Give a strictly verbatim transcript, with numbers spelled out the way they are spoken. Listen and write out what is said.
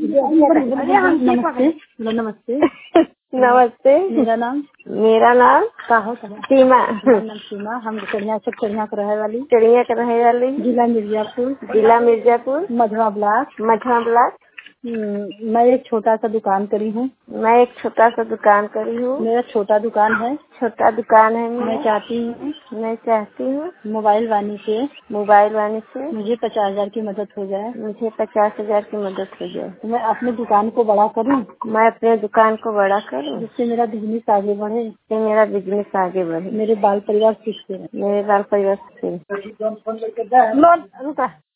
नमस्ते। नमस्ते। नमस्ते। मेरा नाम मेरा नाम का हो कहा सीमा। नाम सीमा। हम चिड़िया से चिड़िया के रहे वाली चिड़िया के रहे वाली जिला मिर्जापुर जिला मिर्जापुर मधवा ब्लॉक मठवा ब्लॉक। हम्म, मैं एक छोटा सा दुकान करी हूँ। मैं एक छोटा सा दुकान करी हूँ। मेरा छोटा दुकान है। छोटा दुकान है मैं मेरा। चाहती हूँ मैं चाहती हूँ मोबाइल वाणी से मोबाइल वाले से मुझे पचास हजार की मदद हो जाए। मुझे पचास हजार की मदद हो जाए। तो मैं अपनी दुकान को बड़ा करूँ। मैं अपने दुकान को बड़ा करूँ जिससे मेरा बिजनेस आगे बढ़े। जिससे मेरा बिजनेस आगे बढ़े। मेरे बाल परिवार खुश रहे। मेरे बाल परिवार से लोन रुका